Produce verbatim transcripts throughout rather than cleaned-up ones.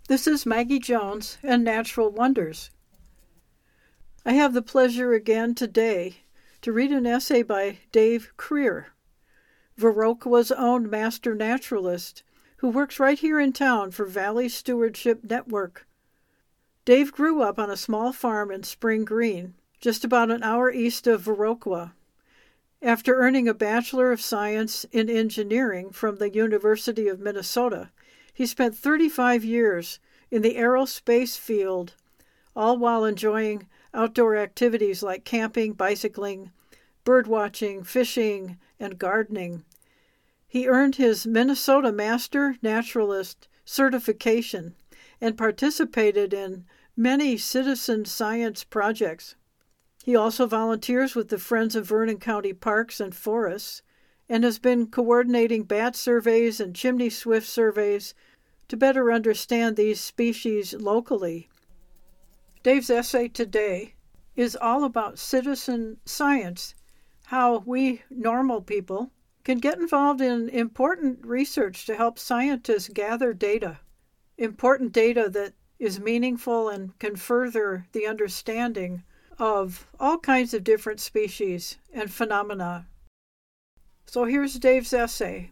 This is Maggie Jones and Natural Wonders. I have the pleasure again today to read an essay by Dave Krier, Viroqua's own master naturalist, who works right here in town for Valley Stewardship Network. Dave grew up on a small farm in Spring Green, just about an hour east of Viroqua. After earning a Bachelor of Science in Engineering from the University of Minnesota, he spent thirty-five years in the aerospace field, all while enjoying outdoor activities like camping, bicycling, birdwatching, fishing, and gardening. He earned his Minnesota Master Naturalist certification and participated in many citizen science projects. He also volunteers with the Friends of Vernon County Parks and Forests and has been coordinating bat surveys and chimney swift surveys to better understand these species locally. Dave's essay today is all about citizen science, how we normal people can get involved in important research to help scientists gather data, important data that is meaningful and can further the understanding of all kinds of different species and phenomena. So here's Dave's essay.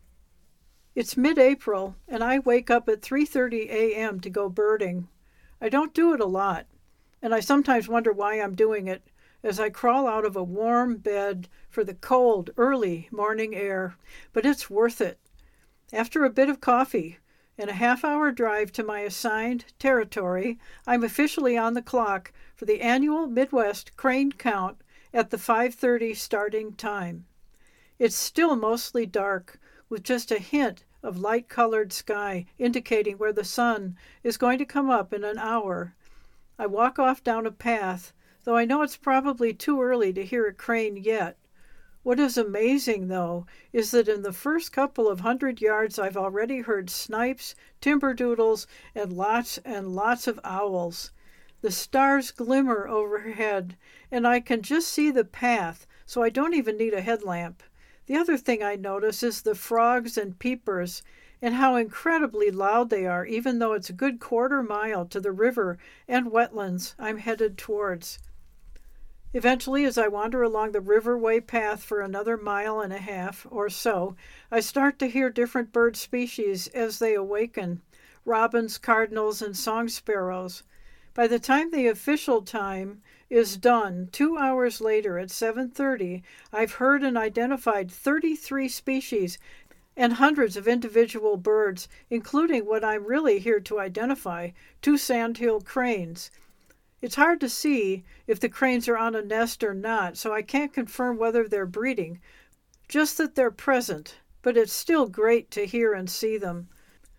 It's mid-April, and I wake up at three thirty a.m. to go birding. I don't do it a lot, and I sometimes wonder why I'm doing it as I crawl out of a warm bed for the cold, early morning air, but it's worth it. After a bit of coffee and a half-hour drive to my assigned territory, I'm officially on the clock for the annual Midwest Crane Count at the five thirty starting time. It's still mostly dark, with just a hint of light-colored sky indicating where the sun is going to come up in an hour. I walk off down a path, though I know it's probably too early to hear a crane yet. What is amazing, though, is that in the first couple of hundred yards I've already heard snipes, timberdoodles, and lots and lots of owls. The stars glimmer overhead, and I can just see the path, so I don't even need a headlamp. The other thing I notice is the frogs and peepers, and how incredibly loud they are, even though it's a good quarter mile to the river and wetlands I'm headed towards. Eventually, as I wander along the riverway path for another mile and a half or so, I start to hear different bird species as they awaken, robins, cardinals, and song sparrows. By the time the official time is done, two hours later at seven thirty, I've heard and identified thirty-three species and hundreds of individual birds, including what I'm really here to identify, two sandhill cranes. It's hard to see if the cranes are on a nest or not, so I can't confirm whether they're breeding, just that they're present, but it's still great to hear and see them.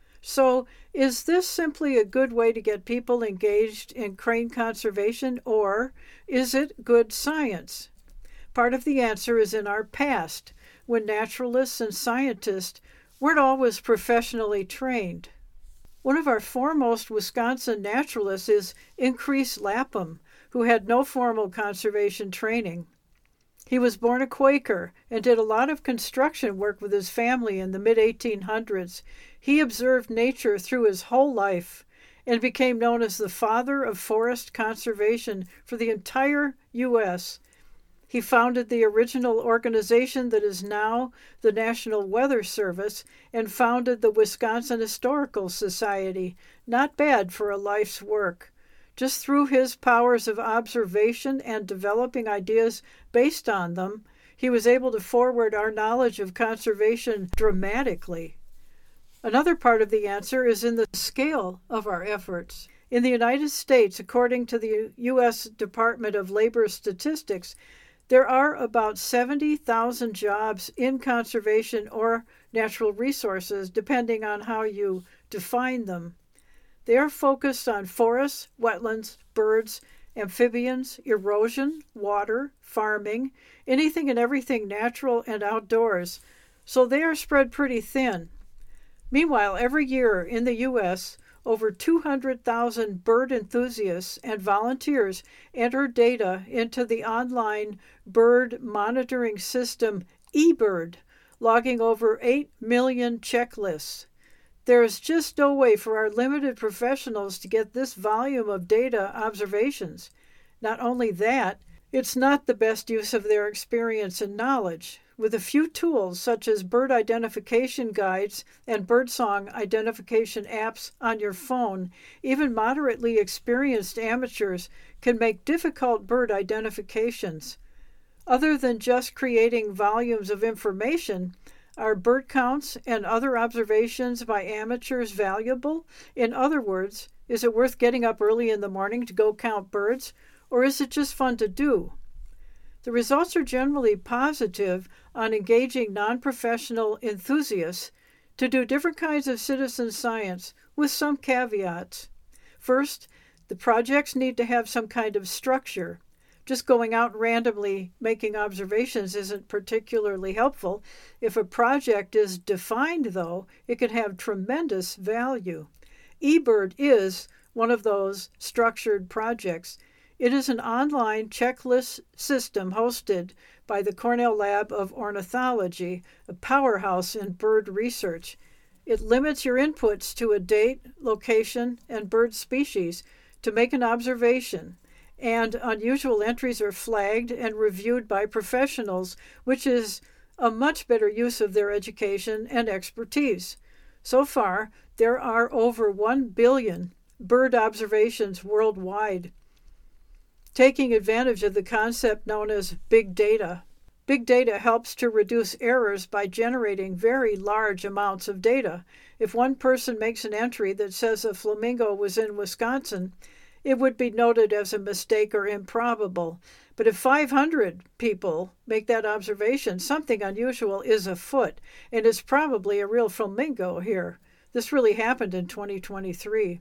So, is this simply a good way to get people engaged in crane conservation, or is it good science? Part of the answer is in our past, when naturalists and scientists weren't always professionally trained. One of our foremost Wisconsin naturalists is Increase Lapham, who had no formal conservation training. He was born a Quaker and did a lot of construction work with his family in the mid eighteen hundreds. He observed nature through his whole life and became known as the father of forest conservation for the entire U S He founded the original organization that is now the National Weather Service and founded the Wisconsin Historical Society. Not bad for a life's work. Just through his powers of observation and developing ideas based on them, he was able to forward our knowledge of conservation dramatically. Another part of the answer is in the scale of our efforts. In the United States, according to the U S Department of Labor Statistics, there are about seventy thousand jobs in conservation or natural resources, depending on how you define them. They are focused on forests, wetlands, birds, amphibians, erosion, water, farming, anything and everything natural and outdoors, so they are spread pretty thin. Meanwhile, every year in the U S, over two hundred thousand bird enthusiasts and volunteers enter data into the online bird monitoring system eBird, logging over eight million checklists. There is just no way for our limited professionals to get this volume of data observations. Not only that, it's not the best use of their experience and knowledge. With a few tools such as bird identification guides and birdsong identification apps on your phone, even moderately experienced amateurs can make difficult bird identifications. Other than just creating volumes of information, are bird counts and other observations by amateurs valuable? In other words, is it worth getting up early in the morning to go count birds, or is it just fun to do? The results are generally positive on engaging non-professional enthusiasts to do different kinds of citizen science with some caveats. First, the projects need to have some kind of structure. Just going out randomly making observations isn't particularly helpful. If a project is defined, though, it can have tremendous value. eBird is one of those structured projects. It is an online checklist system hosted by the Cornell Lab of Ornithology, a powerhouse in bird research. It limits your inputs to a date, location, and bird species to make an observation, and unusual entries are flagged and reviewed by professionals, which is a much better use of their education and expertise. So far, there are over one billion bird observations worldwide, taking advantage of the concept known as big data. Big data helps to reduce errors by generating very large amounts of data. If one person makes an entry that says a flamingo was in Wisconsin, it would be noted as a mistake or improbable. But if five hundred people make that observation, something unusual is afoot, and it's probably a real flamingo here. This really happened in twenty twenty-three.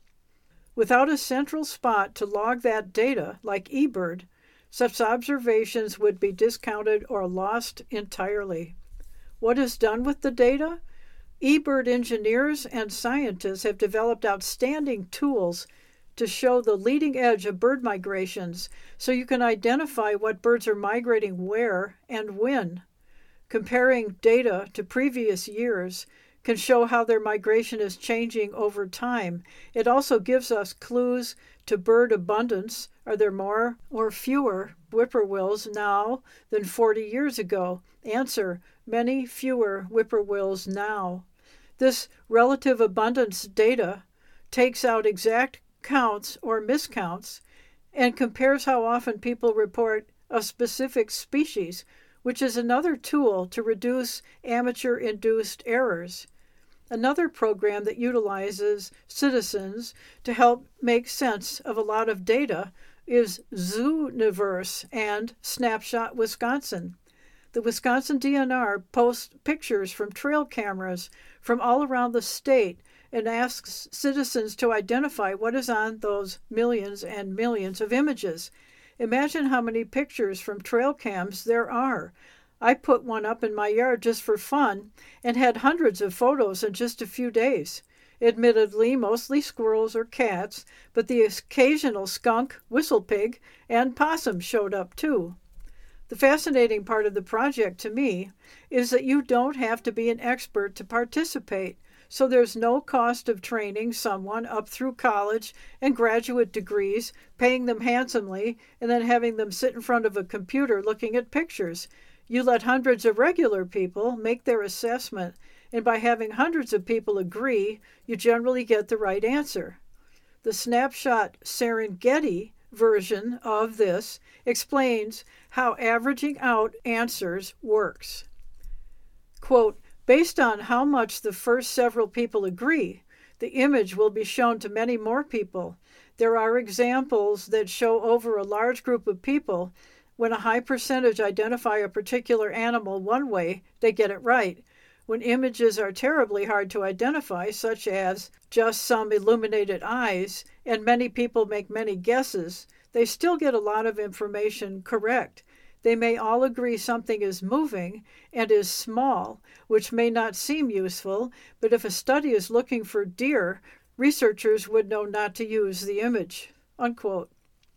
Without a central spot to log that data, like eBird, such observations would be discounted or lost entirely. What is done with the data? eBird engineers and scientists have developed outstanding tools to show the leading edge of bird migrations so you can identify what birds are migrating where and when. Comparing data to previous years can show how their migration is changing over time. It also gives us clues to bird abundance. Are there more or fewer whippoorwills now than forty years ago? Answer: many fewer whippoorwills now. This relative abundance data takes out exact counts or miscounts and compares how often people report a specific species, which is another tool to reduce amateur-induced errors. Another program that utilizes citizens to help make sense of a lot of data is Zooniverse and Snapshot Wisconsin. The Wisconsin D N R posts pictures from trail cameras from all around the state and asks citizens to identify what is on those millions and millions of images. Imagine how many pictures from trail cams there are. I put one up in my yard just for fun and had hundreds of photos in just a few days. Admittedly, mostly squirrels or cats, but the occasional skunk, whistle pig, and possum showed up too. The fascinating part of the project to me is that you don't have to be an expert to participate. So there's no cost of training someone up through college and graduate degrees, paying them handsomely, and then having them sit in front of a computer looking at pictures. You let hundreds of regular people make their assessment, and by having hundreds of people agree, you generally get the right answer. The Snapshot Serengeti version of this explains how averaging out answers works. Quote, based on how much the first several people agree, the image will be shown to many more people. There are examples that show over a large group of people, when a high percentage identify a particular animal one way, they get it right. When images are terribly hard to identify, such as just some illuminated eyes, and many people make many guesses, they still get a lot of information correct. They may all agree something is moving and is small, which may not seem useful, but if a study is looking for deer, researchers would know not to use the image. Unquote.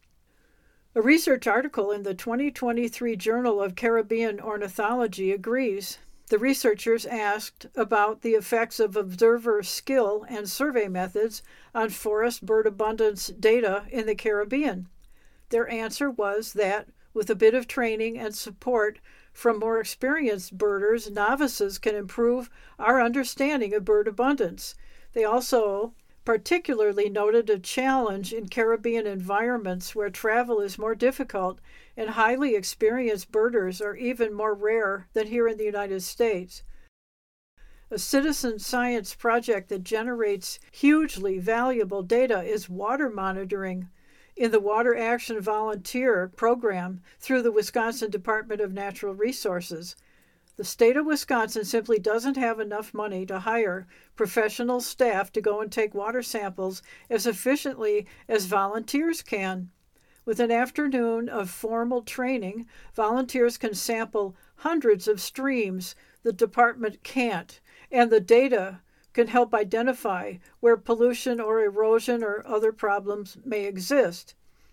A research article in the twenty twenty-three Journal of Caribbean Ornithology agrees. The researchers asked about the effects of observer skill and survey methods on forest bird abundance data in the Caribbean. Their answer was that, with a bit of training and support from more experienced birders, novices can improve our understanding of bird abundance. They also particularly noted a challenge in Caribbean environments where travel is more difficult and highly experienced birders are even more rare than here in the United States. A citizen science project that generates hugely valuable data is water monitoring in the Water Action Volunteer Program through the Wisconsin Department of Natural Resources. The state of Wisconsin simply doesn't have enough money to hire professional staff to go and take water samples as efficiently as volunteers can. With an afternoon of formal training, volunteers can sample hundreds of streams the department can't, and the data can help identify where pollution or erosion or other problems may exist.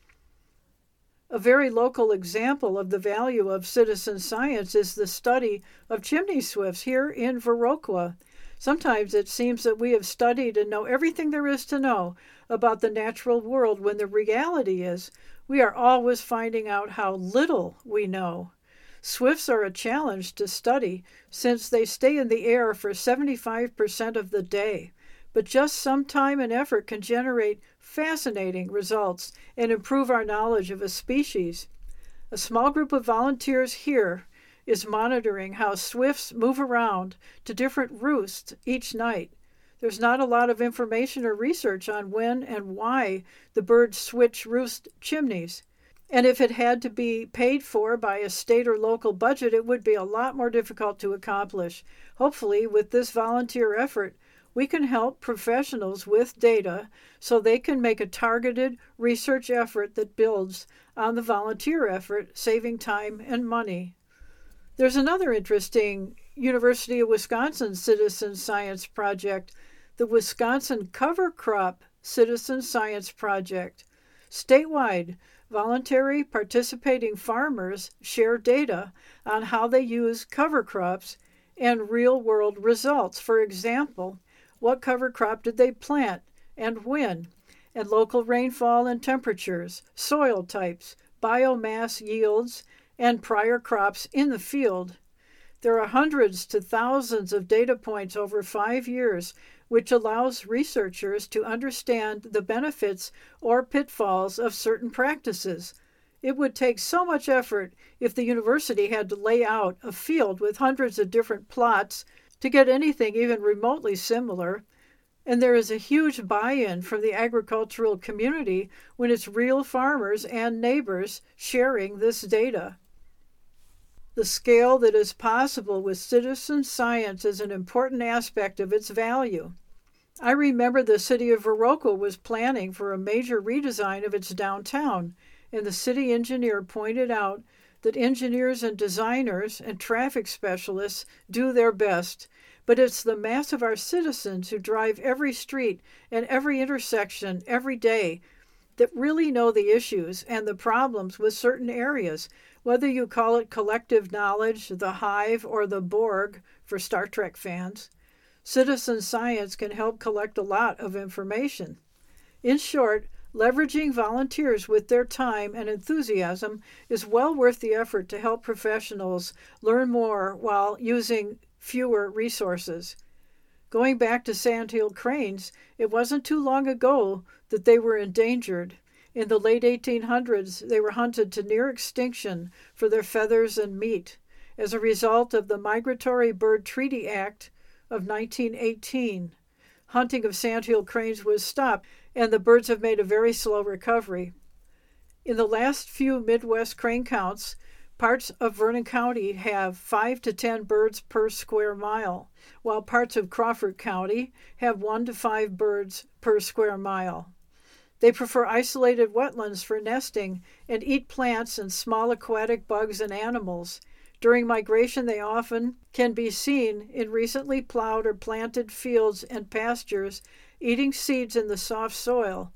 A very local example of the value of citizen science is the study of chimney swifts here in Viroqua. Sometimes it seems that we have studied and know everything there is to know about the natural world, when the reality is we are always finding out how little we know. Swifts are a challenge to study since they stay in the air for seventy-five percent of the day, but just some time and effort can generate fascinating results and improve our knowledge of a species. A small group of volunteers here is monitoring how swifts move around to different roosts each night. There's not a lot of information or research on when and why the birds switch roost chimneys. And if it had to be paid for by a state or local budget, it would be a lot more difficult to accomplish. Hopefully, with this volunteer effort, we can help professionals with data so they can make a targeted research effort that builds on the volunteer effort, saving time and money. There's another interesting University of Wisconsin citizen science project, the Wisconsin Cover Crop Citizen Science Project. Statewide, voluntary participating farmers share data on how they use cover crops and real-world results. For example, what cover crop did they plant and when, and local rainfall and temperatures, soil types, biomass yields, and prior crops in the field. There are hundreds to thousands of data points over five years, which allows researchers to understand the benefits or pitfalls of certain practices. It would take so much effort if the university had to lay out a field with hundreds of different plots to get anything even remotely similar, and there is a huge buy-in from the agricultural community when it's real farmers and neighbors sharing this data. The scale that is possible with citizen science is an important aspect of its value. I remember the city of Viroqua was planning for a major redesign of its downtown, and the city engineer pointed out that engineers and designers and traffic specialists do their best, but it's the mass of our citizens who drive every street and every intersection every day that really know the issues and the problems with certain areas, whether you call it collective knowledge, the Hive, or the Borg for Star Trek fans. Citizen science can help collect a lot of information. In short, leveraging volunteers with their time and enthusiasm is well worth the effort to help professionals learn more while using fewer resources. Going back to sandhill cranes, it wasn't too long ago that they were endangered. In the late eighteen hundreds, they were hunted to near extinction for their feathers and meat. As a result of the Migratory Bird Treaty Act of nineteen eighteen, hunting of sandhill cranes was stopped, and the birds have made a very slow recovery. In the last few Midwest crane counts, parts of Vernon County have five to ten birds per square mile, while parts of Crawford County have one to five birds per square mile. They prefer isolated wetlands for nesting and eat plants and small aquatic bugs and animals. During migration, they often can be seen in recently plowed or planted fields and pastures, eating seeds in the soft soil.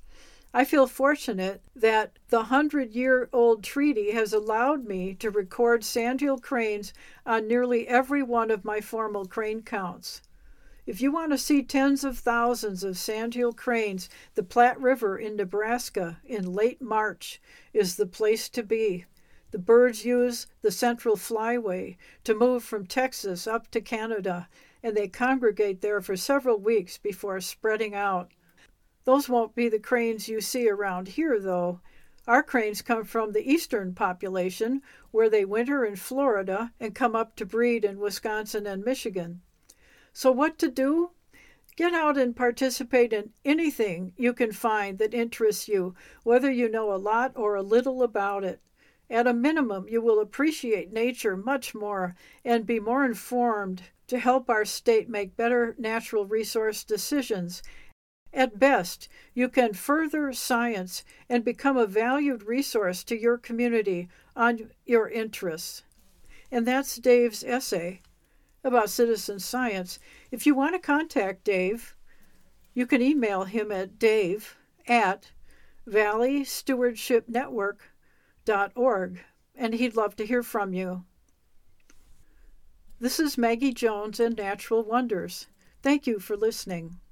I feel fortunate that the hundred-year-old treaty has allowed me to record sandhill cranes on nearly every one of my formal crane counts. If you want to see tens of thousands of sandhill cranes, the Platte River in Nebraska in late March is the place to be. The birds use the Central Flyway to move from Texas up to Canada, and they congregate there for several weeks before spreading out. Those won't be the cranes you see around here, though. Our cranes come from the eastern population, where they winter in Florida and come up to breed in Wisconsin and Michigan. So what to do? Get out and participate in anything you can find that interests you, whether you know a lot or a little about it. At a minimum, you will appreciate nature much more and be more informed to help our state make better natural resource decisions. At best, you can further science and become a valued resource to your community on your interests. And that's Dave's essay about citizen science. If you want to contact Dave, you can email him at dave at valley stewardship network dot org, and he'd love to hear from you. This is Maggie Jones and Natural Wonders. Thank you for listening.